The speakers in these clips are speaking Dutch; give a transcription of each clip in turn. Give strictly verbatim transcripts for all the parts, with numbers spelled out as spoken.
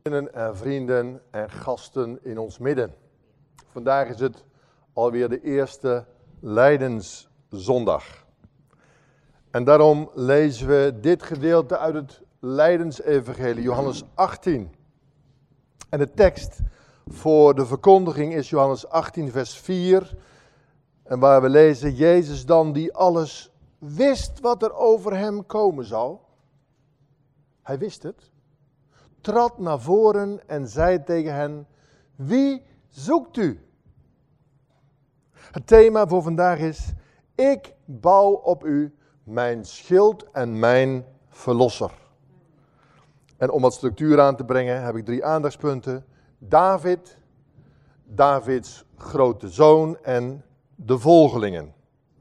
En vrienden en gasten in ons midden. Vandaag is het alweer de eerste Lijdenszondag. En daarom lezen we dit gedeelte uit het Lijdensevangelie, Johannes achttien. En de tekst voor de verkondiging is Johannes achttien vers vier. En waar we lezen, Jezus dan die alles wist wat er over hem komen zou. Hij wist het. Trad naar voren en zei tegen hen, wie zoekt u? Het thema voor vandaag is, ik bouw op u mijn schild en mijn verlosser. En om wat structuur aan te brengen heb ik drie aandachtspunten. David, Davids grote zoon en de volgelingen.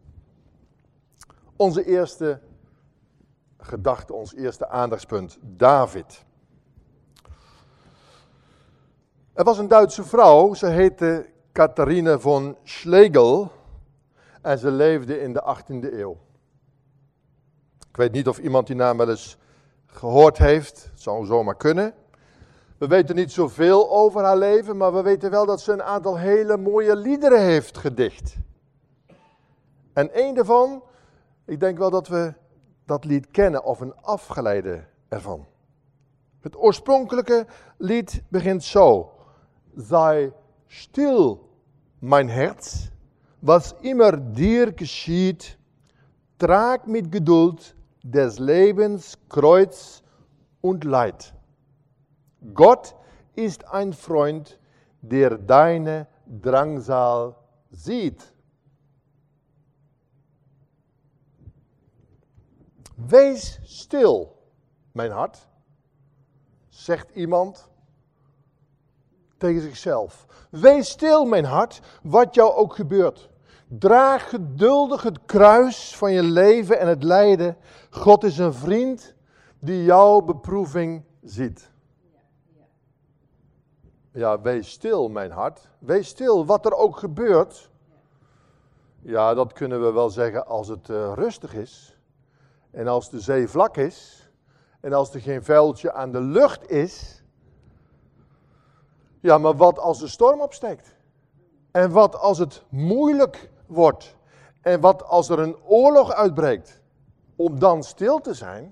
Onze eerste gedachte, ons eerste aandachtspunt, David. Er was een Duitse vrouw, ze heette Katharine von Schlegel en ze leefde in de achttiende eeuw. Ik weet niet of iemand die naam wel eens gehoord heeft, het zou zomaar kunnen. We weten niet zoveel over haar leven, maar we weten wel dat ze een aantal hele mooie liederen heeft gedicht. En één daarvan, ik denk wel dat we dat lied kennen of een afgeleide ervan. Het oorspronkelijke lied begint zo. Sei still, mein Herz, was immer dir geschieht, trag mit Geduld des Lebens Kreuz und Leid. Gott ist ein Freund, der deine Drangsal sieht. Wees stil, mijn hart, zegt iemand tegen zichzelf. Wees stil, mijn hart, wat jou ook gebeurt. Draag geduldig het kruis van je leven en het lijden. God is een vriend die jouw beproeving ziet. Ja, wees stil, mijn hart. Wees stil, wat er ook gebeurt. Ja, dat kunnen we wel zeggen als het uh, rustig is. En als de zee vlak is. En als er geen vuiltje aan de lucht is. Ja, maar wat als de storm opsteekt? En wat als het moeilijk wordt? En wat als er een oorlog uitbreekt? Om dan stil te zijn?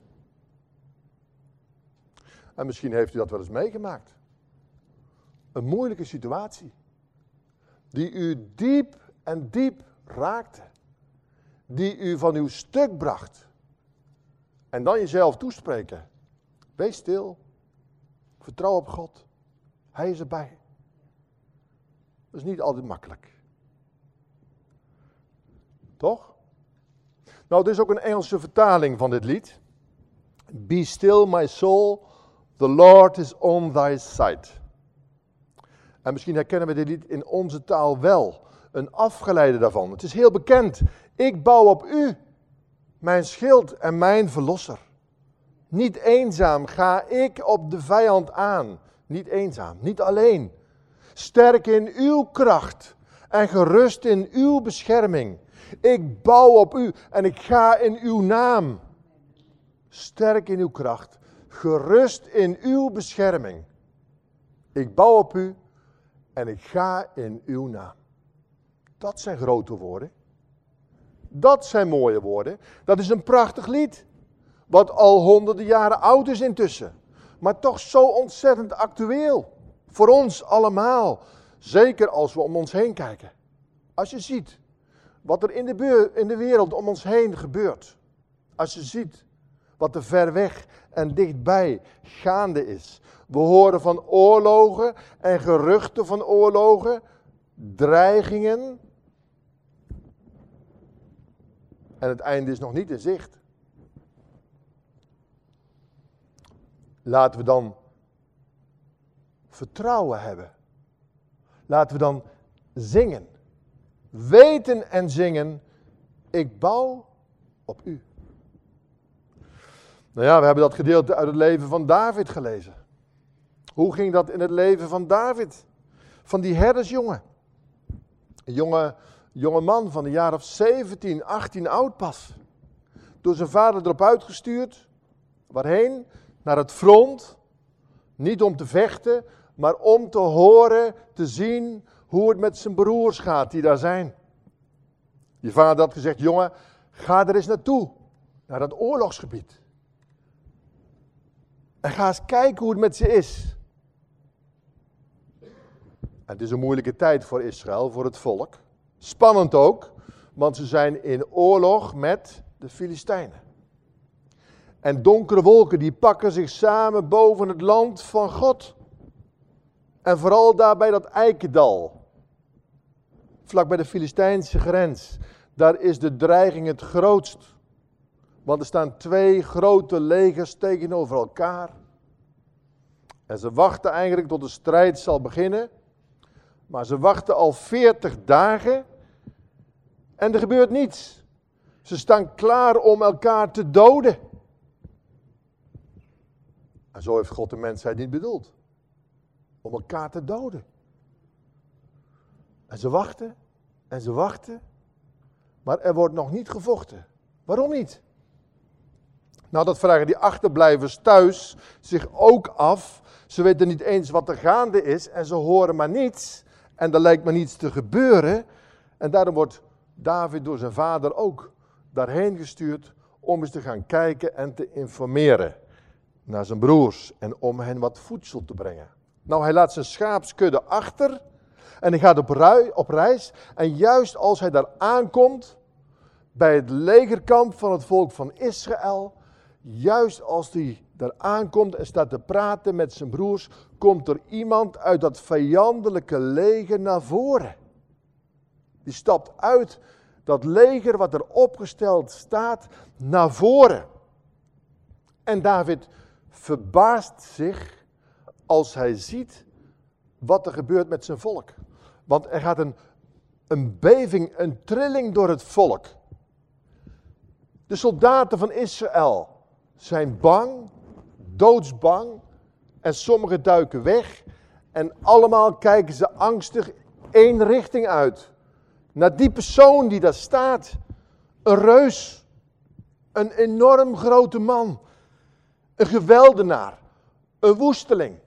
En misschien heeft u dat wel eens meegemaakt. Een moeilijke situatie. Die u diep en diep raakte. Die u van uw stuk bracht. En dan jezelf toespreken. Wees stil. Vertrouw op God. Hij is erbij. Dat is niet altijd makkelijk. Toch? Nou, er is ook een Engelse vertaling van dit lied. Be still my soul, the Lord is on thy side. En misschien herkennen we dit lied in onze taal wel. Een afgeleide daarvan. Het is heel bekend. Ik bouw op u, mijn schild en mijn verlosser. Niet eenzaam ga ik op de vijand aan. Niet eenzaam, niet alleen. Sterk in uw kracht en gerust in uw bescherming. Ik bouw op u en ik ga in uw naam. Sterk in uw kracht, gerust in uw bescherming. Ik bouw op u en ik ga in uw naam. Dat zijn grote woorden. Dat zijn mooie woorden. Dat is een prachtig lied. Wat al honderden jaren oud is intussen. Maar toch zo ontzettend actueel. Voor ons allemaal. Zeker als we om ons heen kijken. Als je ziet wat er in de, beur, in de wereld om ons heen gebeurt. Als je ziet wat er ver weg en dichtbij gaande is. We horen van oorlogen en geruchten van oorlogen. Dreigingen. En het einde is nog niet in zicht. Laten we dan vertrouwen hebben. Laten we dan zingen. Weten en zingen. Ik bouw op u. Nou ja, we hebben dat gedeelte uit het leven van David gelezen. Hoe ging dat in het leven van David? Van die herdersjongen. Een jonge, jonge man van een jaar of zeventien, achttien oud pas. Door zijn vader erop uitgestuurd. Waarheen? Naar het front. Niet om te vechten, maar om te horen, te zien hoe het met zijn broers gaat die daar zijn. Je vader had gezegd, jongen, ga er eens naartoe, naar dat oorlogsgebied. En ga eens kijken hoe het met ze is. En het is een moeilijke tijd voor Israël, voor het volk. Spannend ook, want ze zijn in oorlog met de Filistijnen. En donkere wolken die pakken zich samen boven het land van God. En vooral daar bij dat Eikendal. Vlak bij de Filistijnse grens. Daar is de dreiging het grootst. Want er staan twee grote legers tegenover elkaar. En ze wachten eigenlijk tot de strijd zal beginnen. Maar ze wachten al veertig dagen. En er gebeurt niets. Ze staan klaar om elkaar te doden. En zo heeft God de mensheid niet bedoeld. Om elkaar te doden. En ze wachten. En ze wachten. Maar er wordt nog niet gevochten. Waarom niet? Nou, dat vragen die achterblijvers thuis zich ook af. Ze weten niet eens wat er gaande is. En ze horen maar niets. En er lijkt maar niets te gebeuren. En daarom wordt David door zijn vader ook daarheen gestuurd om eens te gaan kijken en te informeren naar zijn broers en om hen wat voedsel te brengen. Nou, hij laat zijn schaapskudde achter en hij gaat op, rui, op reis. En juist als hij daar aankomt bij het legerkamp van het volk van Israël, juist als hij daar aankomt en staat te praten met zijn broers, komt er iemand uit dat vijandelijke leger naar voren. Die stapt uit dat leger wat er opgesteld staat naar voren. En David verbaast zich als hij ziet wat er gebeurt met zijn volk. Want er gaat een, een beving, een trilling door het volk. De soldaten van Israël zijn bang, doodsbang. En sommigen duiken weg. En allemaal kijken ze angstig één richting uit. Naar die persoon die daar staat. Een reus. Een enorm grote man. Een geweldenaar. Een woesteling.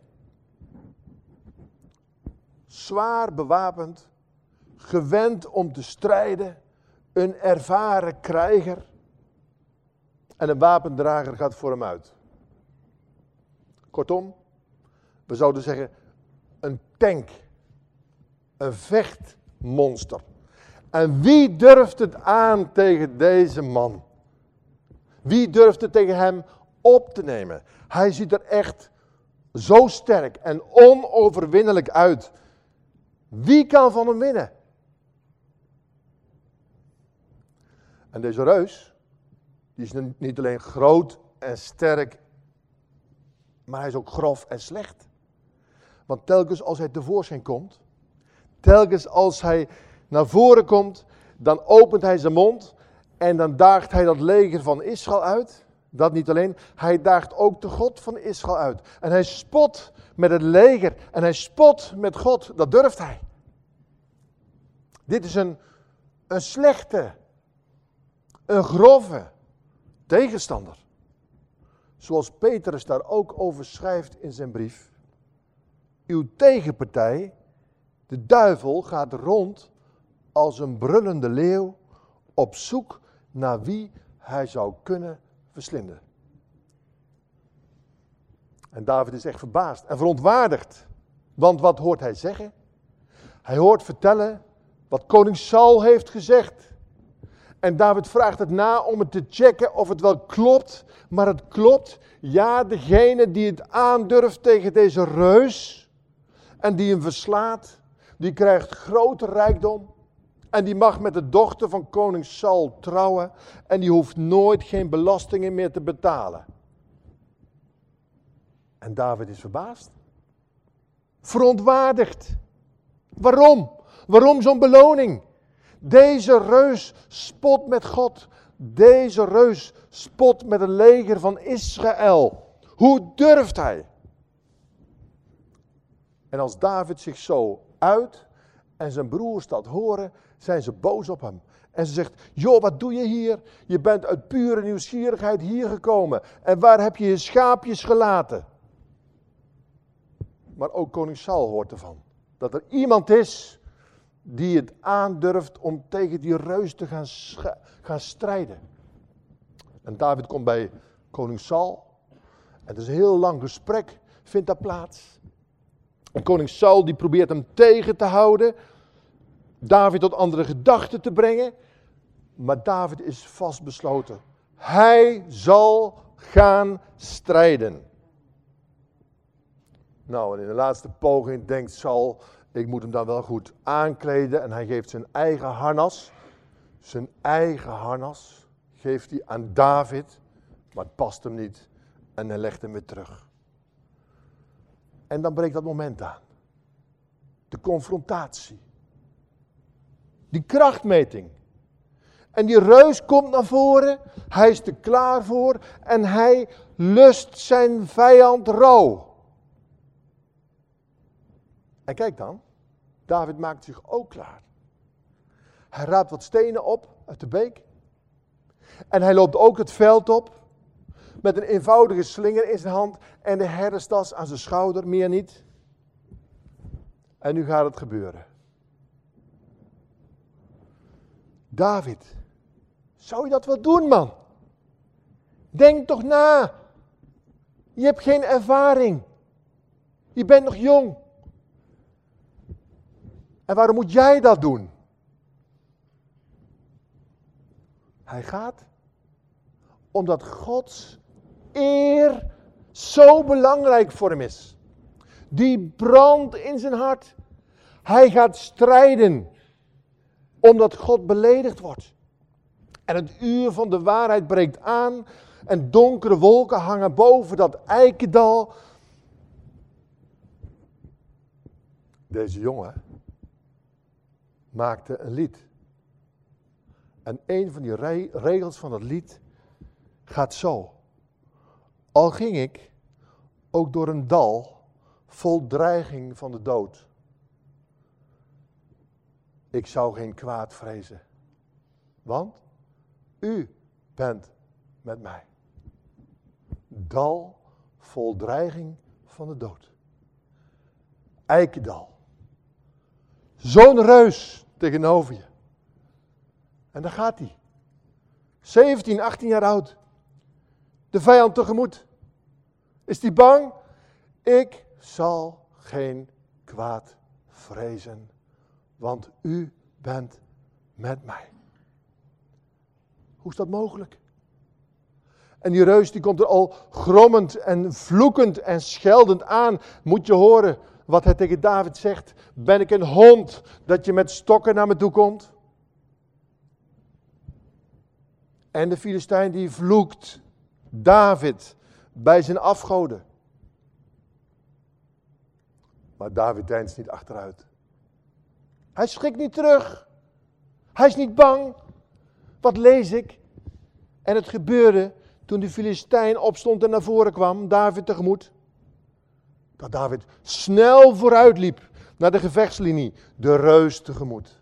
Zwaar bewapend. Gewend om te strijden. Een ervaren krijger. En een wapendrager gaat voor hem uit. Kortom, we zouden zeggen een tank. Een vechtmonster. En wie durft het aan tegen deze man? Wie durft het tegen hem op te nemen? Hij ziet er echt zo sterk en onoverwinnelijk uit. Wie kan van hem winnen? En deze reus, die is niet alleen groot en sterk, maar hij is ook grof en slecht. Want telkens als hij tevoorschijn komt, telkens als hij naar voren komt, dan opent hij zijn mond en dan daagt hij dat leger van Israël uit. Dat niet alleen, hij daagt ook de God van Israël uit. En hij spot met het leger en hij spot met God, dat durft hij. Dit is een, een slechte, een grove tegenstander. Zoals Petrus daar ook over schrijft in zijn brief. Uw tegenpartij, de duivel, gaat rond als een brullende leeuw op zoek naar wie hij zou kunnen verslinden. En David is echt verbaasd en verontwaardigd. Want wat hoort hij zeggen? Hij hoort vertellen wat koning Saul heeft gezegd. En David vraagt het na om het te checken of het wel klopt. Maar het klopt. Ja, degene die het aandurft tegen deze reus en die hem verslaat, die krijgt grote rijkdom. En die mag met de dochter van koning Saul trouwen. En die hoeft nooit geen belastingen meer te betalen. En David is verbaasd. Verontwaardigd. Waarom? Waarom zo'n beloning? Deze reus spot met God. Deze reus spot met het leger van Israël. Hoe durft hij? En als David zich zo uit en zijn broers dat horen, zijn ze boos op hem. En ze zegt, joh, wat doe je hier? Je bent uit pure nieuwsgierigheid hier gekomen. En waar heb je je schaapjes gelaten? maar ook koning Saul hoort ervan. Dat er iemand is die het aandurft om tegen die reus te gaan, sch- gaan strijden. En David komt bij koning Saul. En het is een heel lang gesprek, vindt daar plaats. En koning Saul die probeert hem tegen te houden. David tot andere gedachten te brengen. Maar David is vastbesloten. Hij zal gaan strijden. Nou, en in de laatste poging denkt Saul, ik moet hem dan wel goed aankleden. En hij geeft zijn eigen harnas. Zijn eigen harnas geeft hij aan David. Maar het past hem niet. En hij legt hem weer terug. En dan breekt dat moment aan. De confrontatie. Die krachtmeting. En die reus komt naar voren. Hij is er klaar voor. En hij lust zijn vijand rauw. En kijk dan. David maakt zich ook klaar. Hij raapt wat stenen op uit de beek. En hij loopt ook het veld op. Met een eenvoudige slinger in zijn hand. En de herderstas aan zijn schouder. Meer niet. En nu gaat het gebeuren. David. Zou je dat wel doen, man? Denk toch na. Je hebt geen ervaring. Je bent nog jong. En waarom moet jij dat doen? Hij gaat omdat Gods eer zo belangrijk voor hem is. Die brandt in zijn hart. Hij gaat strijden omdat God beledigd wordt. En het uur van de waarheid breekt aan en donkere wolken hangen boven dat eikendal. Deze jongen maakte een lied. En een van die re- regels van het lied gaat zo. Al ging ik ook door een dal vol dreiging van de dood. Ik zou geen kwaad vrezen. Want u bent met mij. Dal vol dreiging van de dood. Eikendal. Zo'n reus tegenover je. En daar gaat hij. zeventien, achttien jaar oud. De vijand tegemoet. Is hij bang? Ik zal geen kwaad vrezen. Want u bent met mij. Hoe is dat mogelijk? En die reus die komt er al grommend en vloekend en scheldend aan. Moet je horen wat hij tegen David zegt. Ben ik een hond dat je met stokken naar me toe komt? En de Filistijn die vloekt David bij zijn afgoden. Maar David deinst niet achteruit. Hij schrikt niet terug. Hij is niet bang. Wat lees ik? En het gebeurde toen de Filistijn opstond en naar voren kwam, David tegemoet. Dat David snel vooruit liep naar de gevechtslinie, de reus tegemoet.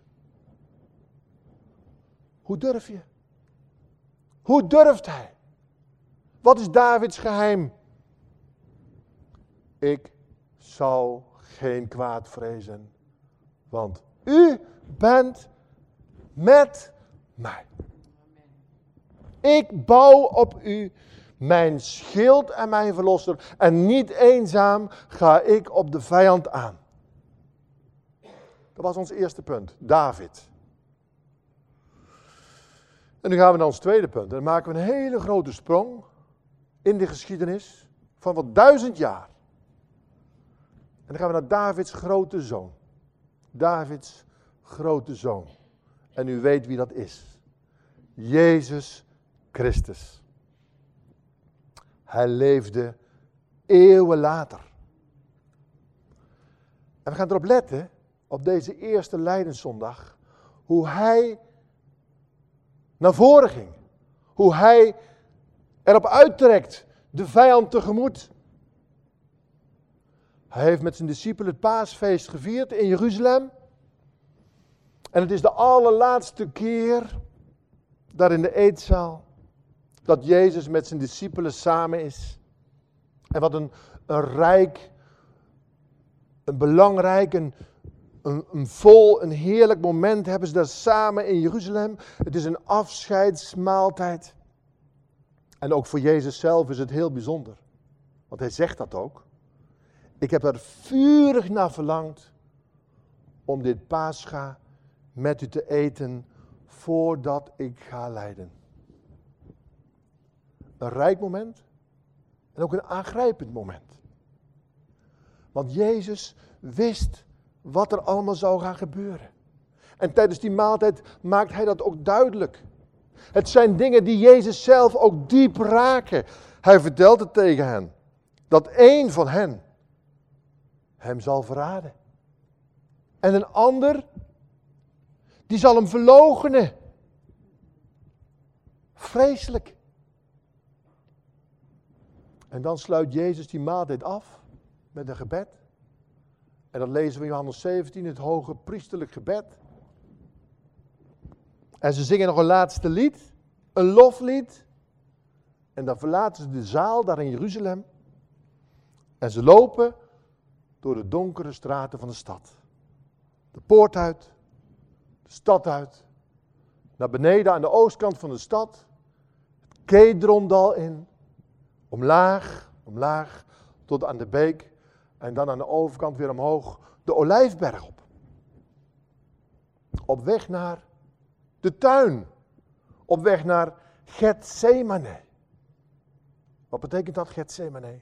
Hoe durf je? Hoe durft hij? Wat is Davids geheim? Ik zou geen kwaad vrezen, want u bent met mij. Ik bouw op u, mijn schild en mijn verlosser. En niet eenzaam ga ik op de vijand aan. Dat was ons eerste punt, David. En nu gaan we naar ons tweede punt. En dan maken we een hele grote sprong in de geschiedenis van wat duizend jaar. En dan gaan we naar Davids grote zoon. Davids grote zoon. En u weet wie dat is. Jezus Christus. Hij leefde eeuwen later. En we gaan erop letten, op deze eerste Lijdenszondag, hoe hij naar voren ging. Hoe hij erop uittrekt, de vijand tegemoet. Hij heeft met zijn discipelen het paasfeest gevierd in Jeruzalem. En het is de allerlaatste keer, daar in de eetzaal, dat Jezus met zijn discipelen samen is. En wat een, een rijk een belangrijk, een, een, een vol, een heerlijk moment hebben ze daar samen in Jeruzalem. Het is een afscheidsmaaltijd. En ook voor Jezus zelf is het heel bijzonder. Want hij zegt dat ook. Ik heb er vurig naar verlangd om dit Pascha met u te eten voordat ik ga lijden. Een rijk moment en ook een aangrijpend moment. Want Jezus wist wat er allemaal zou gaan gebeuren. En tijdens die maaltijd maakt hij dat ook duidelijk. Het zijn dingen die Jezus zelf ook diep raken. Hij vertelt het tegen hen. Dat één van hen hem zal verraden. En een ander, die zal hem verloochenen. Vreselijk. En dan sluit Jezus die maaltijd af met een gebed. En dat lezen we in Johannes zeventien, het hoge priesterlijk gebed. En ze zingen nog een laatste lied, een loflied. En dan verlaten ze de zaal daar in Jeruzalem. En ze lopen door de donkere straten van de stad. De poort uit, de stad uit, naar beneden aan de oostkant van de stad. Het Kedrondal in, omlaag, omlaag, tot aan de beek. En dan aan de overkant weer omhoog, de Olijfberg op. Op weg naar de tuin. Op weg naar Getsemane. Wat betekent dat, Getsemane?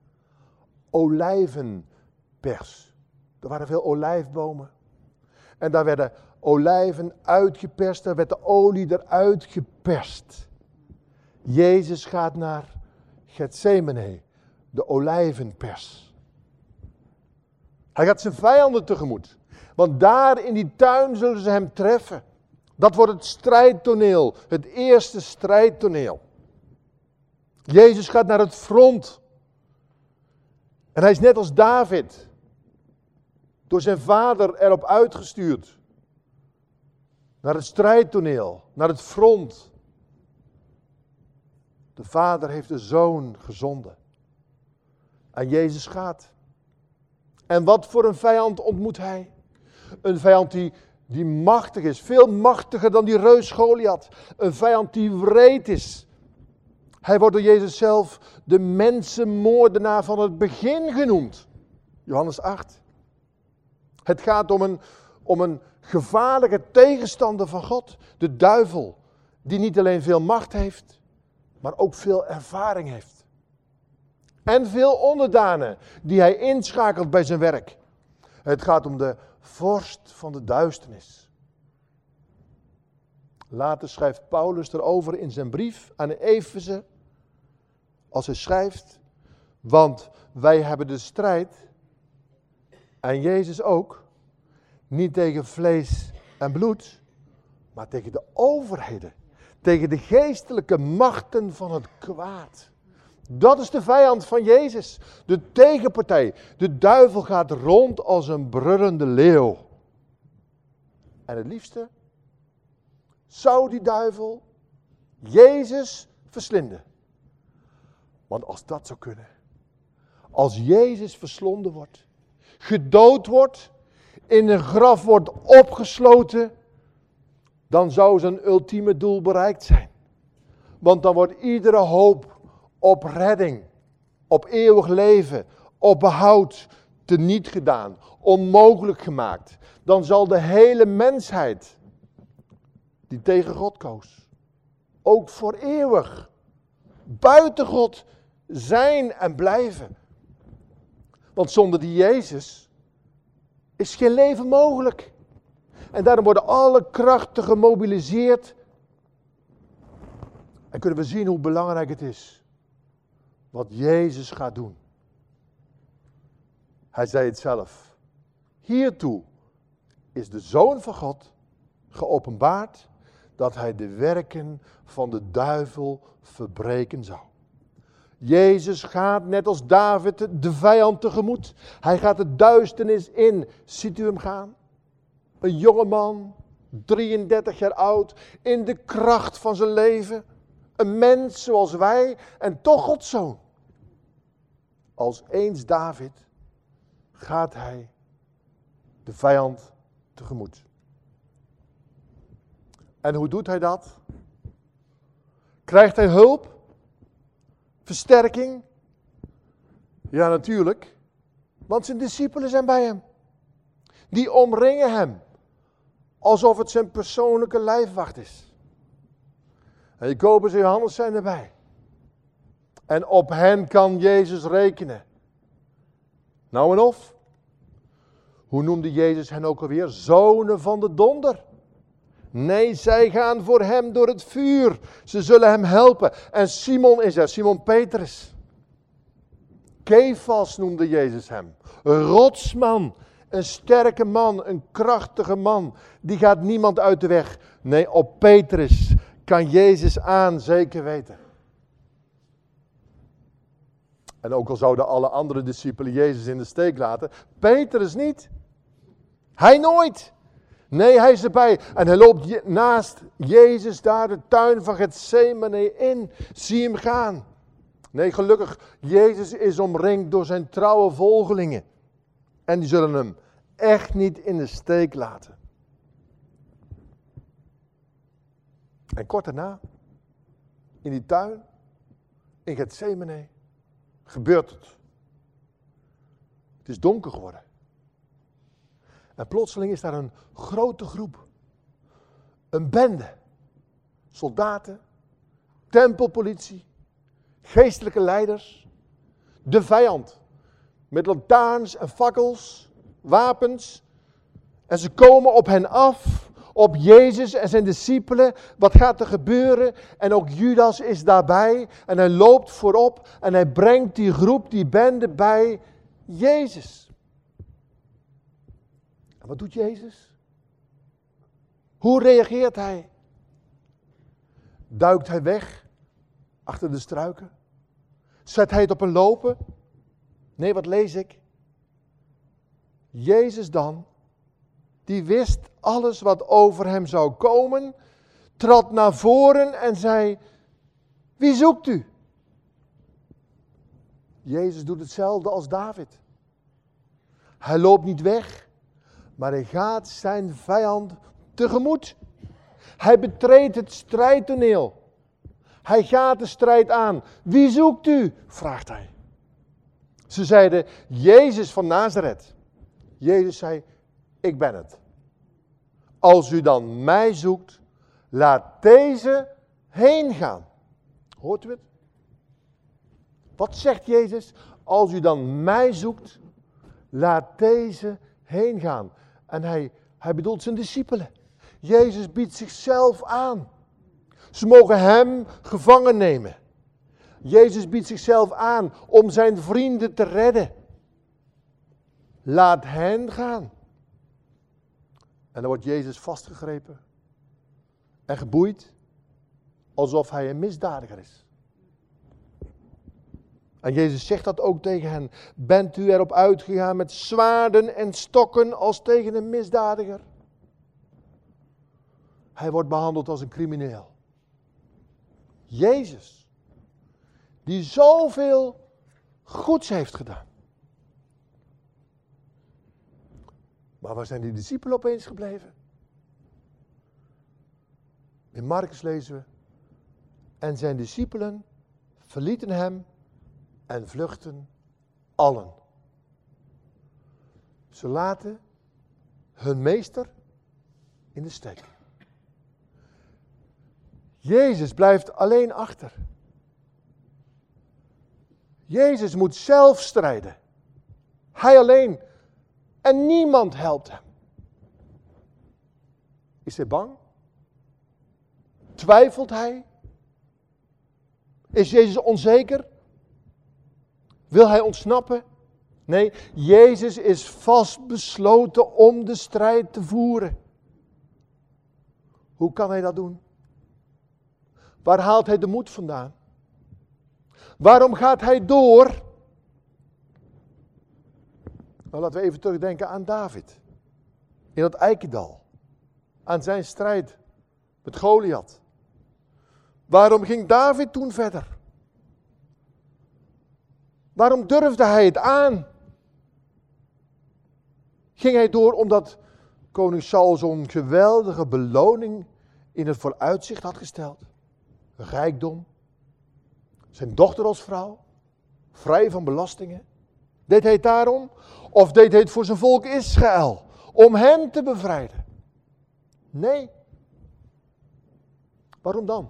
Olijvenpers. Er waren veel olijfbomen. En daar werden olijven uitgeperst. Daar werd de olie eruit geperst. Jezus gaat naar Getsemane, de olijvenpers. Hij gaat zijn vijanden tegemoet. Want daar in die tuin zullen ze hem treffen. Dat wordt het strijdtoneel. Het eerste strijdtoneel. Jezus gaat naar het front. En hij is net als David. Door zijn vader erop uitgestuurd. Naar het strijdtoneel. Naar het front. De vader heeft de zoon gezonden. En Jezus gaat. En wat voor een vijand ontmoet hij? Een vijand die, die machtig is. Veel machtiger dan die reus Goliath. Een vijand die wreed is. Hij wordt door Jezus zelf de mensenmoordenaar van het begin genoemd. Johannes acht. Het gaat om een, om een gevaarlijke tegenstander van God. De duivel. Die niet alleen veel macht heeft. Maar ook veel ervaring heeft. En veel onderdanen die hij inschakelt bij zijn werk. Het gaat om de vorst van de duisternis. Later schrijft Paulus erover in zijn brief aan de Efeze. Als hij schrijft, want wij hebben de strijd, en Jezus ook, niet tegen vlees en bloed, maar tegen de overheden. Tegen de geestelijke machten van het kwaad. Dat is de vijand van Jezus. De tegenpartij. De duivel gaat rond als een brullende leeuw. En het liefste zou die duivel Jezus verslinden. Want als dat zou kunnen. Als Jezus verslonden wordt. Gedood wordt. In een graf wordt opgesloten. Dan zou zijn ultieme doel bereikt zijn. Want dan wordt iedere hoop op redding, op eeuwig leven, op behoud teniet gedaan, onmogelijk gemaakt. Dan zal de hele mensheid die tegen God koos, ook voor eeuwig buiten God zijn en blijven. Want zonder die Jezus is geen leven mogelijk. En daarom worden alle krachten gemobiliseerd. En kunnen we zien hoe belangrijk het is. Wat Jezus gaat doen. Hij zei het zelf. Hiertoe is de Zoon van God geopenbaard dat hij de werken van de duivel verbreken zou. Jezus gaat net als David de vijand tegemoet. Hij gaat de duisternis in. Ziet u hem gaan? Een jongeman, drieëndertig jaar oud, in de kracht van zijn leven. Een mens zoals wij en toch Gods zoon. Als eens David gaat hij de vijand tegemoet. En hoe doet hij dat? Krijgt hij hulp? Versterking? Ja, natuurlijk. Want zijn discipelen zijn bij hem. Die omringen hem. Alsof het zijn persoonlijke lijfwacht is. En Jacobus en Johannes zijn erbij. En op hen kan Jezus rekenen. Nou en of. Hoe noemde Jezus hen ook alweer? Zonen van de donder. Nee, zij gaan voor hem door het vuur. Ze zullen hem helpen. En Simon is er, Simon Petrus. Kefas noemde Jezus hem. Een rotsman, een sterke man, een krachtige man. Die gaat niemand uit de weg. Nee, op Petrus kan Jezus aan, zeker weten. En ook al zouden alle andere discipelen Jezus in de steek laten, Petrus niet. Hij nooit. Nee, hij is erbij. En hij loopt naast Jezus daar de tuin van Getsemane in. Zie hem gaan. Nee, gelukkig, Jezus is omringd door zijn trouwe volgelingen. En die zullen hem echt niet in de steek laten. En kort daarna, in die tuin, in Getsemane, gebeurt het. Het is donker geworden. En plotseling is daar een grote groep. Een bende. Soldaten, tempelpolitie, geestelijke leiders. De vijand. Met lantaarns en fakkels, wapens. En ze komen op hen af. Op Jezus en zijn discipelen. Wat gaat er gebeuren? En ook Judas is daarbij. En hij loopt voorop. En hij brengt die groep, die bende bij Jezus. En wat doet Jezus? Hoe reageert hij? Duikt hij weg achter de struiken? Zet hij het op een lopen? Nee, wat lees ik? Jezus dan, die wist alles wat over hem zou komen, trad naar voren en zei, wie zoekt u? Jezus doet hetzelfde als David. Hij loopt niet weg, maar hij gaat zijn vijand tegemoet. Hij betreedt het strijdtoneel. Hij gaat de strijd aan. Wie zoekt u? Vraagt hij. Ze zeiden, Jezus van Nazareth. Jezus zei, ik ben het. Als u dan mij zoekt, laat deze heen gaan. Hoort u het? Wat zegt Jezus? Als u dan mij zoekt, laat deze heen gaan. En hij, hij bedoelt zijn discipelen. Jezus biedt zichzelf aan. Ze mogen hem gevangen nemen. Jezus biedt zichzelf aan om zijn vrienden te redden. Laat hen gaan. En dan wordt Jezus vastgegrepen en geboeid alsof hij een misdadiger is. En Jezus zegt dat ook tegen hen. Bent u erop uitgegaan met zwaarden en stokken als tegen een misdadiger? Hij wordt behandeld als een crimineel. Jezus, die zoveel goeds heeft gedaan. Maar waar zijn die discipelen opeens gebleven? In Markus lezen we. En zijn discipelen verlieten hem en vluchtten allen. Ze laten hun meester in de steek. Jezus blijft alleen achter. Jezus moet zelf strijden. Hij alleen. En niemand helpt hem. Is hij bang? Twijfelt hij? Is Jezus onzeker? Wil hij ontsnappen? Nee, Jezus is vastbesloten om de strijd te voeren. Hoe kan hij dat doen? Waar haalt hij de moed vandaan? Waarom gaat hij door? Nou, laten we even terugdenken aan David. In dat eikendal. Aan zijn strijd met Goliath. Waarom ging David toen verder? Waarom durfde hij het aan? Ging hij door omdat koning Saul zo'n geweldige beloning in het vooruitzicht had gesteld? Rijkdom. Zijn dochter als vrouw. Vrij van belastingen. Deed hij het daarom? Of deed hij het voor zijn volk Israël? Om hen te bevrijden? Nee. Waarom dan?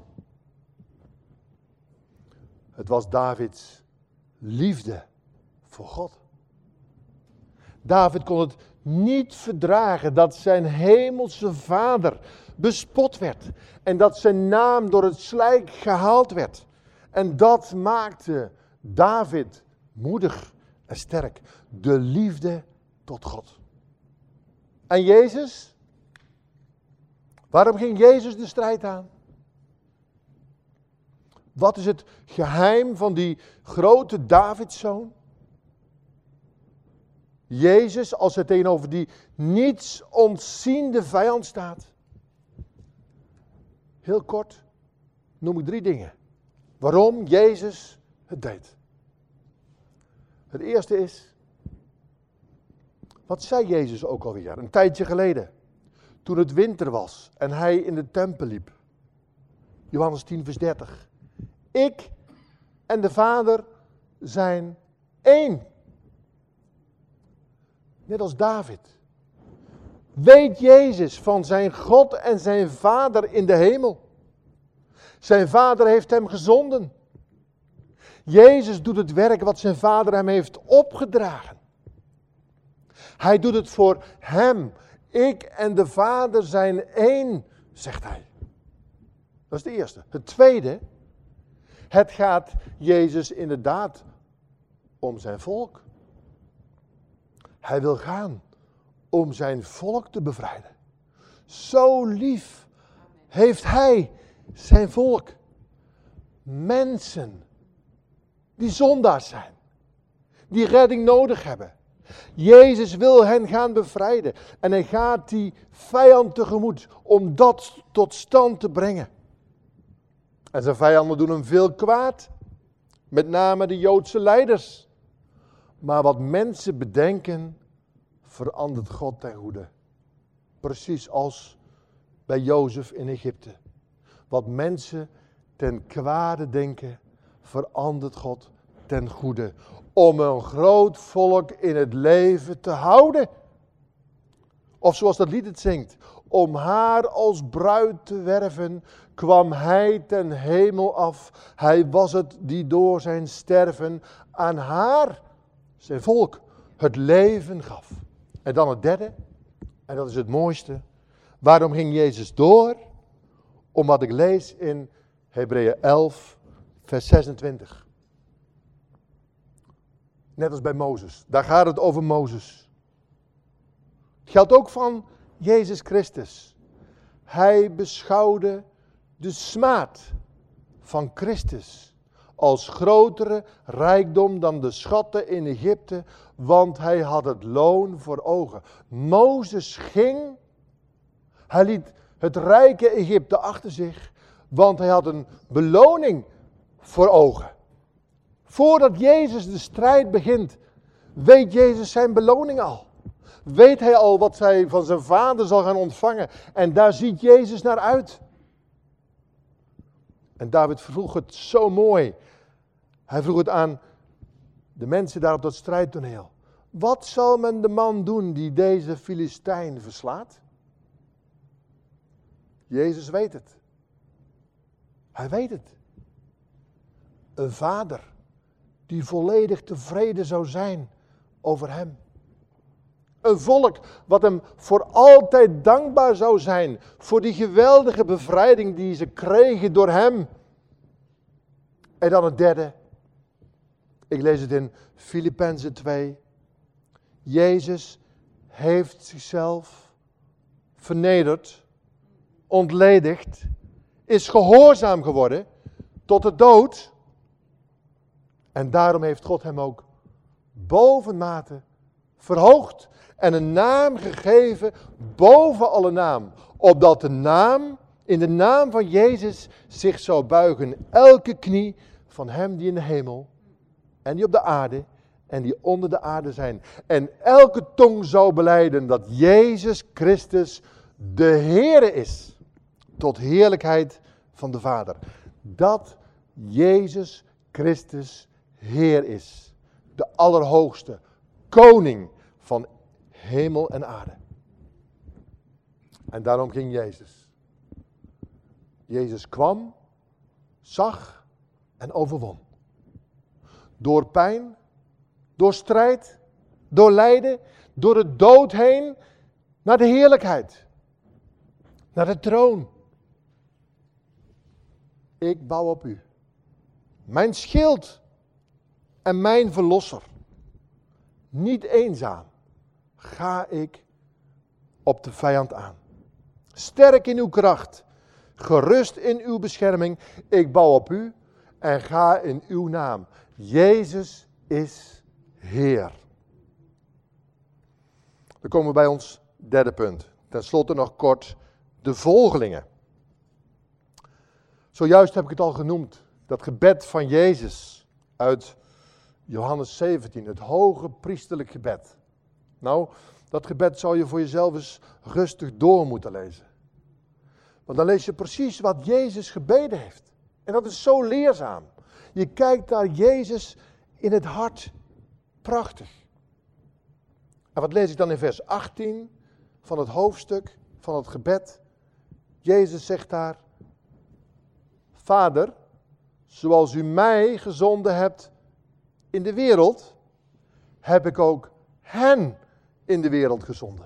Het was Davids liefde voor God. David kon het niet verdragen dat zijn hemelse vader bespot werd. En dat zijn naam door het slijk gehaald werd. En dat maakte David moedig en sterk. De liefde tot God. En Jezus? Waarom ging Jezus de strijd aan? Wat is het geheim van die grote Davidszoon? Jezus, als hij tegenover die niets ontziende vijand staat. Heel kort noem ik drie dingen. Waarom Jezus het deed. Het eerste is, wat zei Jezus ook alweer, een tijdje geleden. Toen het winter was en hij in de tempel liep. Johannes tien vers dertig. Ik en de Vader zijn één. Net als David. Weet Jezus van zijn God en zijn Vader in de hemel. Zijn Vader heeft hem gezonden. Jezus doet het werk wat zijn Vader hem heeft opgedragen. Hij doet het voor hem. Ik en de Vader zijn één, zegt hij. Dat is de eerste. Het tweede. Het gaat Jezus inderdaad om zijn volk. Hij wil gaan om zijn volk te bevrijden. Zo lief heeft hij zijn volk. Mensen die zondaars zijn. Die redding nodig hebben. Jezus wil hen gaan bevrijden. En hij gaat die vijand tegemoet om dat tot stand te brengen. En zijn vijanden doen hem veel kwaad. Met name de Joodse leiders. Maar wat mensen bedenken, verandert God ten goede. Precies als bij Jozef in Egypte. Wat mensen ten kwade denken, verandert God ten goede. Om een groot volk in het leven te houden. Of zoals dat lied het zingt. Om haar als bruid te werven, kwam hij ten hemel af. Hij was het die door zijn sterven aan haar, zijn volk, het leven gaf. En dan het derde, en dat is het mooiste. Waarom ging Jezus door? Om wat ik lees in Hebreeën elf, vers zesentwintig. Net als bij Mozes. Daar gaat het over Mozes. Het geldt ook van Jezus Christus. Hij beschouwde de smaad van Christus als grotere rijkdom dan de schatten in Egypte, want hij had het loon voor ogen. Mozes ging, hij liet het rijke Egypte achter zich, want hij had een beloning voor ogen. Voordat Jezus de strijd begint, weet Jezus zijn beloning al. Weet hij al wat hij van zijn Vader zal gaan ontvangen. En daar ziet Jezus naar uit. En David vroeg het zo mooi. Hij vroeg het aan de mensen daar op dat strijdtoneel. Wat zal men de man doen die deze Filistijn verslaat? Jezus weet het. Hij weet het. Een vader die volledig tevreden zou zijn over hem. Een volk wat hem voor altijd dankbaar zou zijn voor die geweldige bevrijding die ze kregen door hem. En dan het derde. Ik lees het in Filippenzen twee. Jezus heeft zichzelf vernederd, ontledigd, is gehoorzaam geworden tot de dood. En daarom heeft God hem ook bovenmate verhoogd en een naam gegeven boven alle naam. Opdat de naam, in de naam van Jezus zich zou buigen elke knie van hem die in de hemel en die op de aarde en die onder de aarde zijn. En elke tong zou belijden dat Jezus Christus de Heere is. Tot heerlijkheid van de Vader. Dat Jezus Christus Heer is. De Allerhoogste. Koning van hemel en aarde. En daarom ging Jezus. Jezus kwam, zag en overwon. Door pijn, door strijd, door lijden, door de dood heen, naar de heerlijkheid. Naar de troon. Ik bouw op u. Mijn schild en mijn verlosser. Niet eenzaam ga ik op de vijand aan. Sterk in uw kracht, gerust in uw bescherming. Ik bouw op u en ga in uw naam. Jezus is Heer. Dan komen we bij ons derde punt. Ten slotte nog kort de volgelingen. Zojuist heb ik het al genoemd. Dat gebed van Jezus uit Johannes zeventien. Het hoge priesterlijk gebed. Nou, dat gebed zou je voor jezelf eens rustig door moeten lezen. Want dan lees je precies wat Jezus gebeden heeft. En dat is zo leerzaam. Je kijkt naar Jezus in het hart. Prachtig. En wat lees ik dan in vers achttien van het hoofdstuk van het gebed? Jezus zegt daar: Vader, zoals u mij gezonden hebt in de wereld, heb ik ook hen in de wereld gezonden.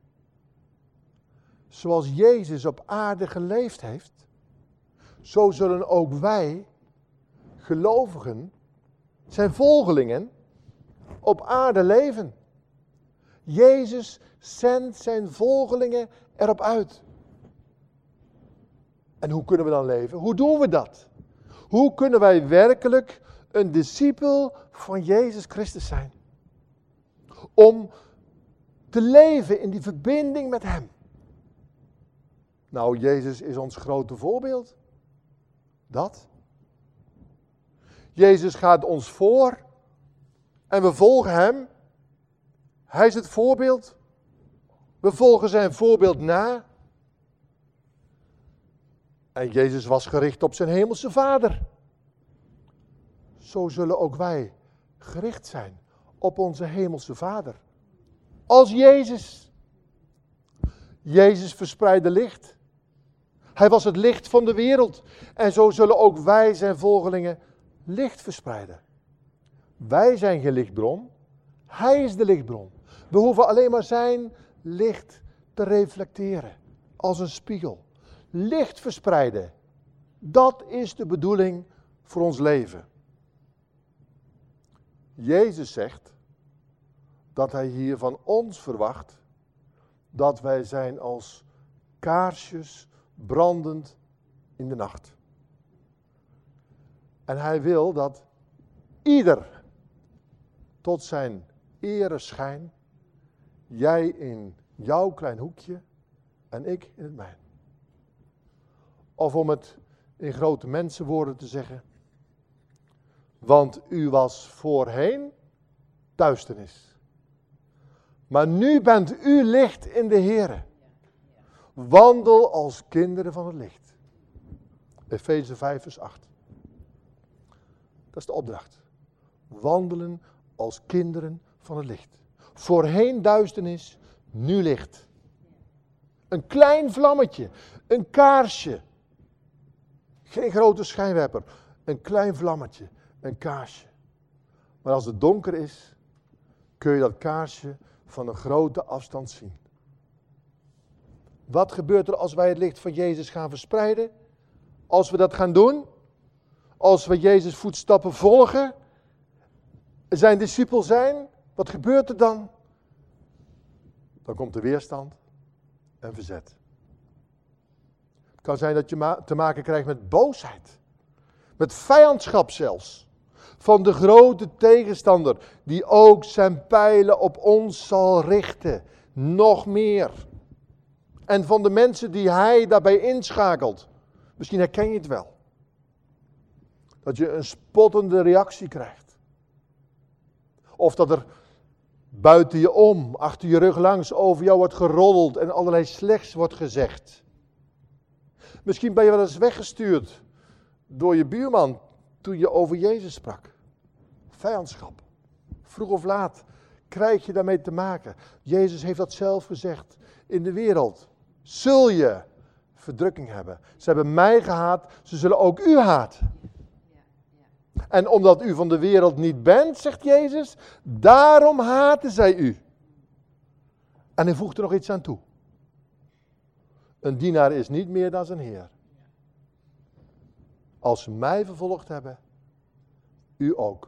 Zoals Jezus op aarde geleefd heeft, zo zullen ook wij, gelovigen, zijn volgelingen, op aarde leven. Jezus zendt zijn volgelingen erop uit. En hoe kunnen we dan leven? Hoe doen we dat? Hoe kunnen wij werkelijk een discipel van Jezus Christus zijn? Om te leven in die verbinding met Hem. Nou, Jezus is ons grote voorbeeld. Dat. Jezus gaat ons voor en we volgen Hem. Hij is het voorbeeld. We volgen zijn voorbeeld na. En Jezus was gericht op zijn hemelse Vader. Zo zullen ook wij gericht zijn op onze hemelse Vader. Als Jezus. Jezus verspreidde licht. Hij was het licht van de wereld. En zo zullen ook wij zijn volgelingen licht verspreiden. Wij zijn geen lichtbron. Hij is de lichtbron. We hoeven alleen maar zijn licht te reflecteren. Als een spiegel. Licht verspreiden. Dat is de bedoeling voor ons leven. Jezus zegt dat hij hier van ons verwacht dat wij zijn als kaarsjes brandend in de nacht. En hij wil dat ieder tot zijn ere schijn, jij in jouw klein hoekje en ik in het mijn. Of om het in grote mensenwoorden te zeggen, want u was voorheen duisternis. Maar nu bent u licht in de Heere. Wandel als kinderen van het licht. Efeze vijf vers acht. Dat is de opdracht. Wandelen als kinderen van het licht. Voorheen duisternis, nu licht. Een klein vlammetje, een kaarsje. Geen grote schijnwerper, een klein vlammetje, een kaarsje. Maar als het donker is, kun je dat kaarsje van een grote afstand zien. Wat gebeurt er als wij het licht van Jezus gaan verspreiden? Als we dat gaan doen, als we Jezus' voetstappen volgen, zijn discipel zijn, wat gebeurt er dan? Dan komt de weerstand en verzet. Het kan zijn dat je ma- te maken krijgt met boosheid, met vijandschap zelfs, van de grote tegenstander die ook zijn pijlen op ons zal richten, nog meer. En van de mensen die hij daarbij inschakelt. Misschien herken je het wel. Dat je een spottende reactie krijgt. Of dat er buiten je om, achter je rug langs, over jou wordt geroddeld en allerlei slechts wordt gezegd. Misschien ben je wel eens weggestuurd door je buurman toen je over Jezus sprak. Vijandschap. Vroeg of laat krijg je daarmee te maken. Jezus heeft dat zelf gezegd. In de wereld zul je verdrukking hebben. Ze hebben mij gehaat, ze zullen ook u haten. En omdat u van de wereld niet bent, zegt Jezus, daarom haten zij u. En hij voegt er nog iets aan toe. Een dienaar is niet meer dan zijn heer. Als ze mij vervolgd hebben, u ook.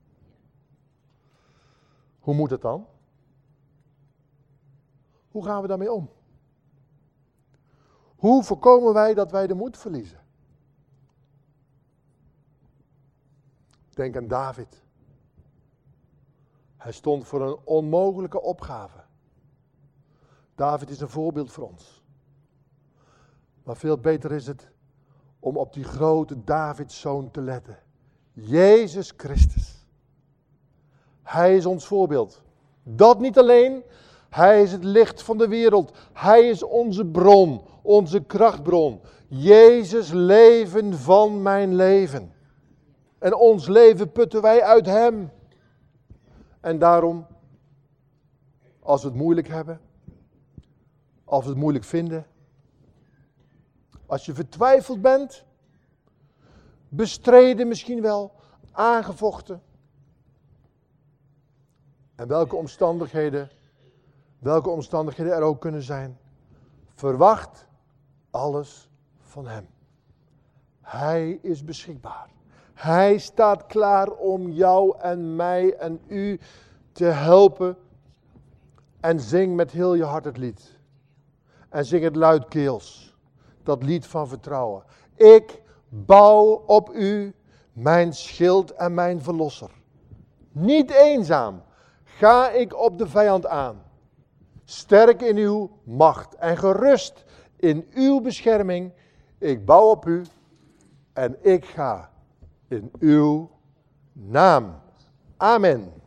Hoe moet het dan? Hoe gaan we daarmee om? Hoe voorkomen wij dat wij de moed verliezen? Denk aan David. Hij stond voor een onmogelijke opgave. David is een voorbeeld voor ons. Maar veel beter is het om op die grote Davidszoon te letten. Jezus Christus. Hij is ons voorbeeld. Dat niet alleen. Hij is het licht van de wereld. Hij is onze bron, onze krachtbron. Jezus, leven van mijn leven. En ons leven putten wij uit hem. En daarom, als we het moeilijk hebben, als we het moeilijk vinden, als je vertwijfeld bent, bestreden misschien wel, aangevochten. En welke omstandigheden, welke omstandigheden er ook kunnen zijn, verwacht alles van hem. Hij is beschikbaar. Hij staat klaar om jou en mij en u te helpen. En zing met heel je hart het lied. En zing het luidkeels. Dat lied van vertrouwen. Ik bouw op u, mijn schild en mijn verlosser. Niet eenzaam ga ik op de vijand aan. Sterk in uw macht en gerust in uw bescherming. Ik bouw op u en ik ga in uw naam. Amen.